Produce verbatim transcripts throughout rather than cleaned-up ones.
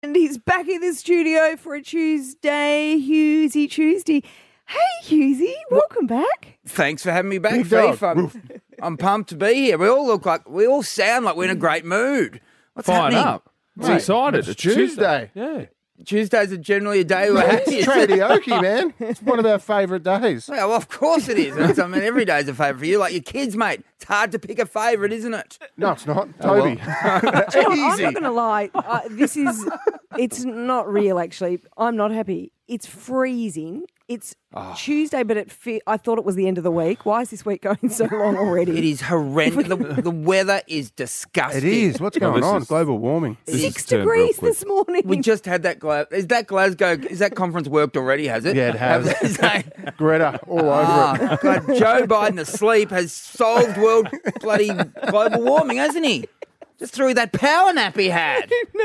And he's back in the studio for a Tuesday, Hughesy Tuesday. Hey, Hughesy, welcome back. Thanks for having me back, Big dog. Fief. I'm, I'm pumped to be here. We all look like, we all sound like we're in a great mood. What's Fired happening? up. It's excited. It's It's Tuesday. Yeah. Tuesdays are generally a day we're happy. It's karaoke, man. It's one of our favourite days. Well, of course it is. It's- I mean, every day's a favourite for you. Like your kids, mate. It's hard to pick a favourite, isn't it? No, it's not. Oh, Toby. Do you know what? I'm Easy. not going to lie. Uh, this is, it's not real, actually. I'm not happy. It's freezing. It's Oh. Tuesday, but it fe- I thought it was the end of the week. Why is this week going so long already? It is horrendous. the, the weather is disgusting. It is. What's going this on? is- Global warming. This Six has turned real degrees quick. this morning. We just had that Glasgow. Is that Glasgow? Is that conference worked already? Has it? Yeah, it has. Have they- say- Greta, all over it. Ah, God, Joe Biden asleep has solved world bloody global warming, hasn't he? Just through that power nap he had.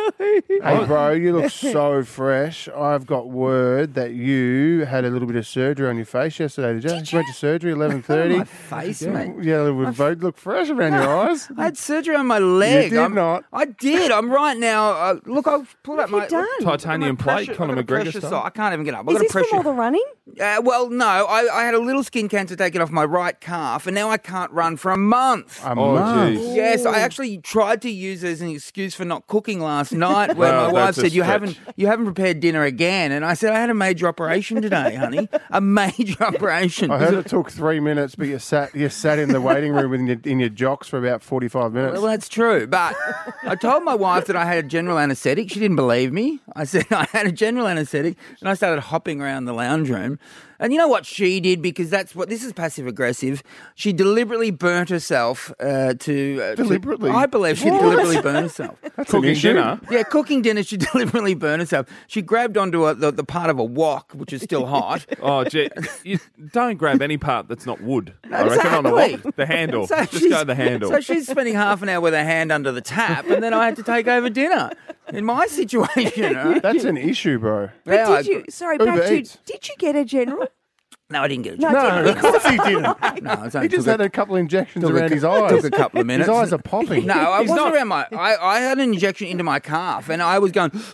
Hey, bro, you look so fresh. I've got word that you had a little bit of surgery on your face yesterday, did you? Did you went to surgery eleven thirty. My face, mate. Yeah, a little bit of vote. Look fresh around your eyes. I had surgery on my leg. did I'm- not. I did. I'm right now. Uh, look, I'll pull out have my you done? look, Titanium I've got a plate, pressure- Conor I've got a McGregor pressure style. sore. I can't even get up. I've Is got a this pressure. from all the running? Uh, well, no. I, I had a little skin cancer taken off my right calf, and now I can't run for a month. A Oh, month. geez. Yes, I actually tried to use it as an excuse for not cooking last night. Where Well, my wife that's a said, "You stretch. haven't, you haven't prepared dinner again," and I said, "I had a major operation today, honey. A major operation." I heard it took three minutes, but you sat you sat in the waiting room in your, in your jocks for about forty-five minutes. Well, that's true. But I told my wife that I had a general anaesthetic. She didn't believe me. I said I had a general anaesthetic, and I started hopping around the lounge room. And you know what she did? Because that's what this is passive aggressive. She deliberately burnt herself uh, to uh, to- Deliberately? I believe she deliberately burnt herself. That's an Cooking issue. dinner. Yeah, cooking dinner. She deliberately burned herself. She grabbed onto a, the, the part of a wok, which is still hot. Oh, gee. You don't grab any part that's not wood. I reckon on a Exactly. wok. The handle. So Just she's- go the handle. So she's spending half an hour with her hand under the tap, and then I had to take over dinner. In my situation, right? That's an issue, bro. But Yeah, I did you? agree. Sorry, Uber back to. Eats. Did you get a general? No, I didn't get it. No, No, did of course he didn't. no, it's He only just took had a couple injections took a around cou- his eyes. took a couple of minutes. His eyes are popping. No, I He's wasn't not- around my. I, I had an injection into my calf, and I was going. Do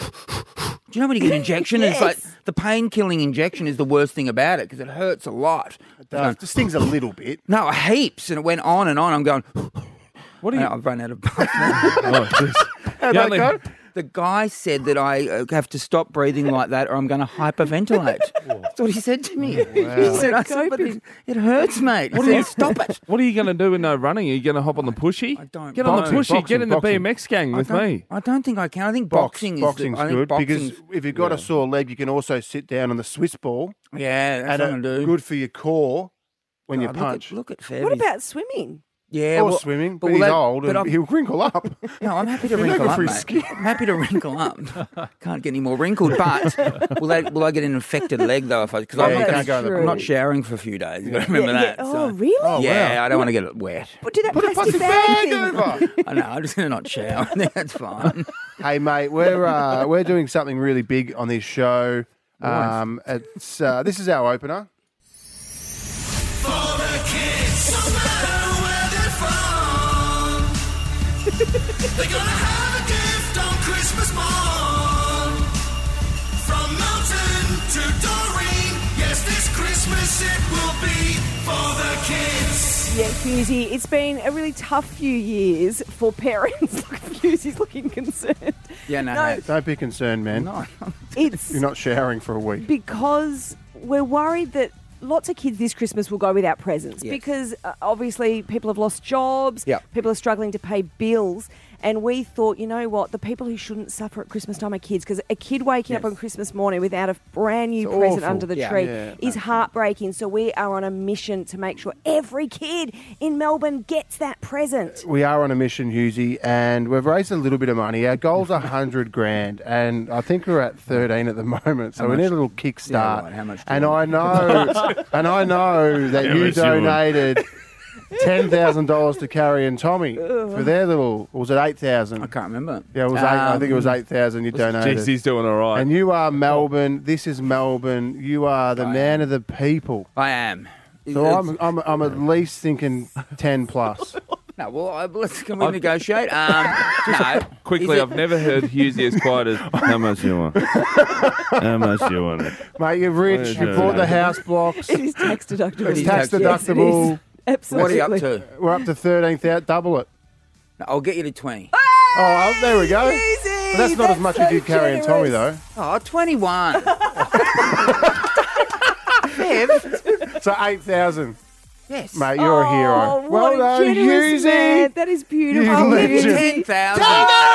you know when you get an injection? And it's like Yes. the pain-killing injection is the worst thing about it because it hurts a lot. It does. Just stings a little bit. No, heaps, and it went on and on. I'm going. What do And you... I've run out of breath. Oh, jeez. How'd You that only- go? The guy said that I uh, have to stop breathing like that or I'm going to hyperventilate. That's what he said to me. He said, I said, but it, it hurts, mate. He said, stop it. What are you going to do with no running? Are you going to hop on the pushy? I don't Get on know. the pushy. Boxing, Get in the boxing. B M X gang with I don't- me. I don't think I can. I think Box, boxing is boxing's the, I think good because boxing's- if you've got a sore leg, you can also sit down on the Swiss ball, yeah, that's and what I'm it's do. good for your core when you God, punch. Look at, look at Fabs. What about swimming? yeah, or well, swimming, but, will he's that- old but and I'm- he'll wrinkle up. No, I'm happy to You're wrinkle looking up, for mate. his skin. I'm happy to wrinkle up. Can't get any more wrinkled, but will I, will I get an infected leg though? If I because Yeah, I'm, you not can't gonna- go in the I'm not pool. showering for a few days. You've got to remember Yeah, that. yeah. so- Oh, really? Oh, yeah, wow. I don't want to get it wet. But do that Put a plastic plastic bag bag thing. over. I know. I'm just going to not shower. I think that's fine. Hey, mate, we're uh, we're doing something really big on this show. Um, it's uh, this is our opener. For the kids, no matter where they're from, they're gonna have a gift on Christmas morn. From Mountain to Doreen, yes, this Christmas it will be for the kids. Yeah, Husey, it's been a really tough few years for parents. Look, Husey's looking concerned. Yeah, no, No. no. Don't be concerned, man. No. It's You're not showering for a week. because we're worried that lots of kids this Christmas will go without presents Yes. because uh, obviously people have lost jobs, Yep. people are struggling to pay bills. And we thought, you know what, the people who shouldn't suffer at Christmas time are kids, because a kid waking up Yes. on Christmas morning without a brand new It's present awful. under the Yeah. tree Yeah. is heartbreaking. So we are on a mission to make sure every kid in Melbourne gets that present. We are on a mission, Husey, and we've raised a little bit of money. Our goal's a hundred grand, and I think we're at thirteen at the moment. So How we much- need a little kickstart. Yeah, right. How much do and you I know, and I know that How you much you want? donated ten thousand dollars to Carrie and Tommy for their little. Or was it eight thousand? I can't remember. Yeah, it was eight. I think it was Um, eight thousand. You donated. Jeez, he's doing all right. And you are Melbourne. This is Melbourne. You are the I man am. of the people. I am. So It's- I'm, I'm, I'm at least thinking ten plus. No, well, I, let's can we negotiate? Um, no. Quickly, Is it- I've never heard Husey as quiet as, how much do you want? How much do you want? Mate, you're rich. You Yeah. bought the house blocks. It is tax deductible. It's tax tax Yes, it deductible. is. Absolutely. What are you up to? We're up to thirteen thousand. Double it. No, I'll get you to twenty. Oh, there we go. Easy. But that's not as much so as you carry and Tommy, generous. though. Oh, twenty-one. Bev? So eight thousand. Yes. Mate, you're a hero. Oh, what Well a done, generous man. Husey. That is beautiful. You legend. Husey. ten thousand.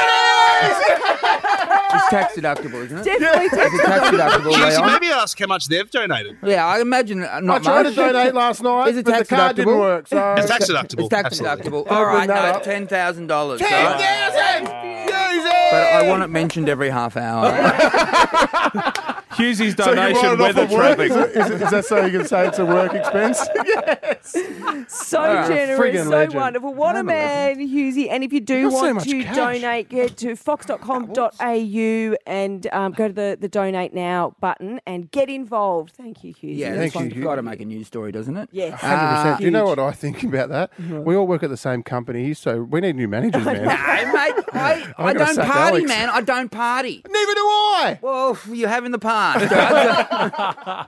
It's tax deductible, isn't it? Definitely tax It's tax deductible, Husey, Leon. maybe ask how much they've donated. Yeah, I imagine uh, I not tried much. to donate last night, Is it but tax the card didn't deductible? work. So It's tax deductible. It's tax Absolutely. deductible. All right, that no, up. it's ten thousand dollars. ten thousand. But I want it mentioned every half hour. Husey's So you donation, write it off weather of work? traffic. Is, it- is, it- is that so you can say it's a work expense? Yes. So right. generous, Friggin' so legend. wonderful. What a I'm a man, Husey. And if you do Not so want much to cash. donate, get to fox dot com dot a u and um, go to the, the donate now button and get involved. Thank you, Husey. Yeah, Thank that's you, You've got to make a news story, doesn't it? Yes. one hundred percent. Do you know Huge. what I think about that? We all work at the same company, so we need new managers, man. No, mate, I, I gotta don't sack party, Alex. man. I don't party. Neither do I. Well, you have in the past.